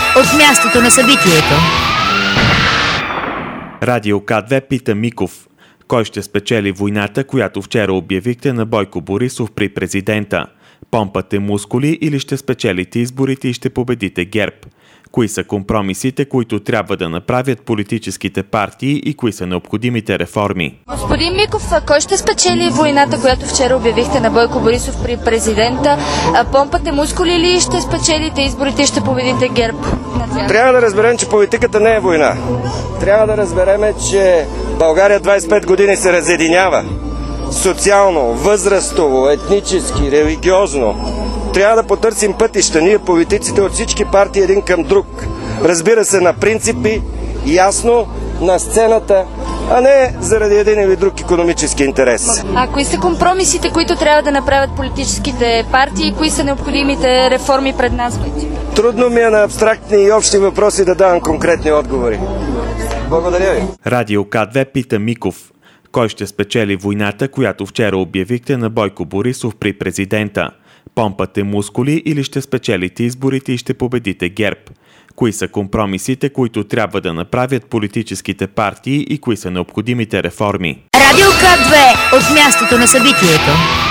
от мястото на събитието. Радио К2 пита Миков: кой ще спечели войната, която вчера обявихте на Бойко Борисов при президента? Помпате мускули или ще спечелите изборите и ще победите ГЕРБ? Кои са компромисите, които трябва да направят политическите партии и кои са необходимите реформи? Господин Миков, кой ще спечели войната, която вчера обявихте на Бойко Борисов при президента? Помпате мускули или ще спечелите изборите и ще победите ГЕРБ? Трябва да разберем, че политиката не е война. Трябва да разберем, че България 25 години се разединява. Социално, възрастово, етнически, религиозно. Трябва да потърсим пътища, ние политиците от всички партии един към друг. Разбира се, на принципи, ясно, на сцената, а не заради един или друг икономически интерес. А кои са компромисите, които трябва да направят политическите партии и кои са необходимите реформи пред нас? Трудно ми е на абстрактни и общи въпроси да давам конкретни отговори. Благодаря ви. Радио К2 пита Миков: кой ще спечели войната, която вчера обявихте на Бойко Борисов при президента? Помпате мускули или ще спечелите изборите и ще победите ГЕРБ? Кои са компромисите, които трябва да направят политическите партии и кои са необходимите реформи? Радио К2 от мястото на събитието.